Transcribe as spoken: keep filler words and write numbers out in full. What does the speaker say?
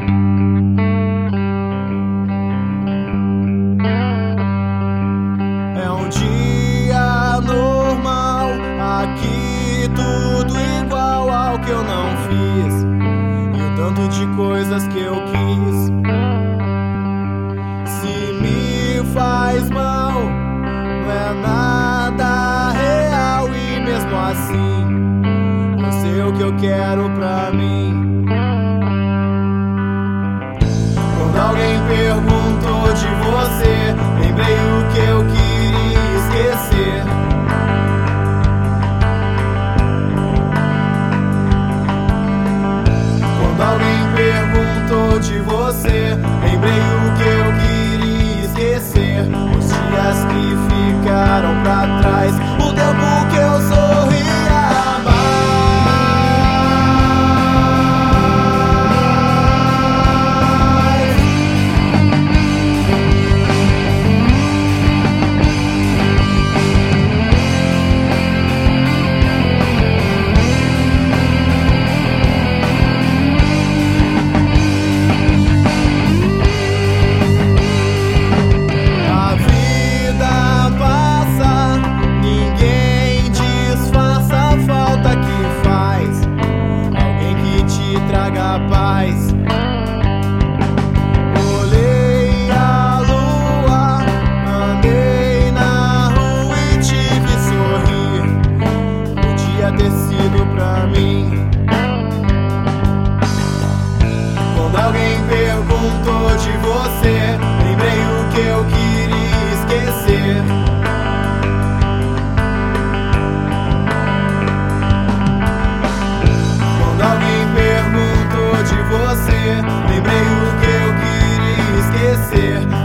É um dia normal, aqui tudo igual ao que eu não fiz, e o tanto de coisas que eu quis. Se me faz mal, não é nada real, e mesmo assim não sei o que eu quero pra mim. Quando alguém perguntou de você, lembrei o que eu queria esquecer. Quando alguém perguntou de você, lembrei o que eu queria esquecer. Os dias que ficaram pra trás, o tempo que eu sorria mais. Paz. Olhei a lua, andei na rua e tive sorrir. Podia ter sido pra mim. Quando alguém perguntou de você, lembrei o que eu queria esquecer. Quando alguém perguntou de você, lembrei o que eu queria esquecer.